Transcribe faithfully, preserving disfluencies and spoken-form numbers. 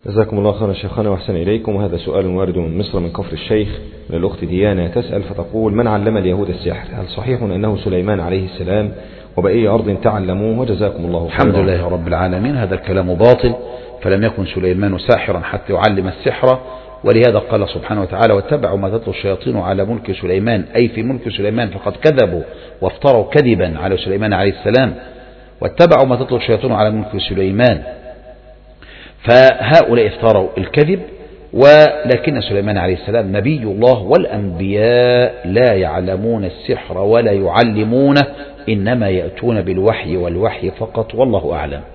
جزاكم الله خيرا شيخنا وأحسن إليكم. وهذا سؤال وارد من مصر من كفر الشيخ من الأخت ديانة تسأل فتقول: من علم اليهود السحر؟ هل صحيح أنه سليمان عليه السلام؟ وبأي أرض تعلموه؟ وجزاكم الله خيرا. الحمد لله رب العالمين. هذا الكلام باطل، فلم يكن سليمان ساحرا حتى يعلم السحر، ولهذا قال سبحانه وتعالى: واتبعوا ما تتلو الشياطين على ملك سليمان، أي في ملك سليمان، فقد كذبوا وافتروا كذبا على سليمان عليه السلام. واتبعوا ما تتلو الشياطين على ملك سليمان، فهؤلاء افتروا الكذب، ولكن سليمان عليه السلام نبي الله، والأنبياء لا يعلمون السحر ولا يعلمونه، إنما يأتون بالوحي والوحي فقط، والله أعلم.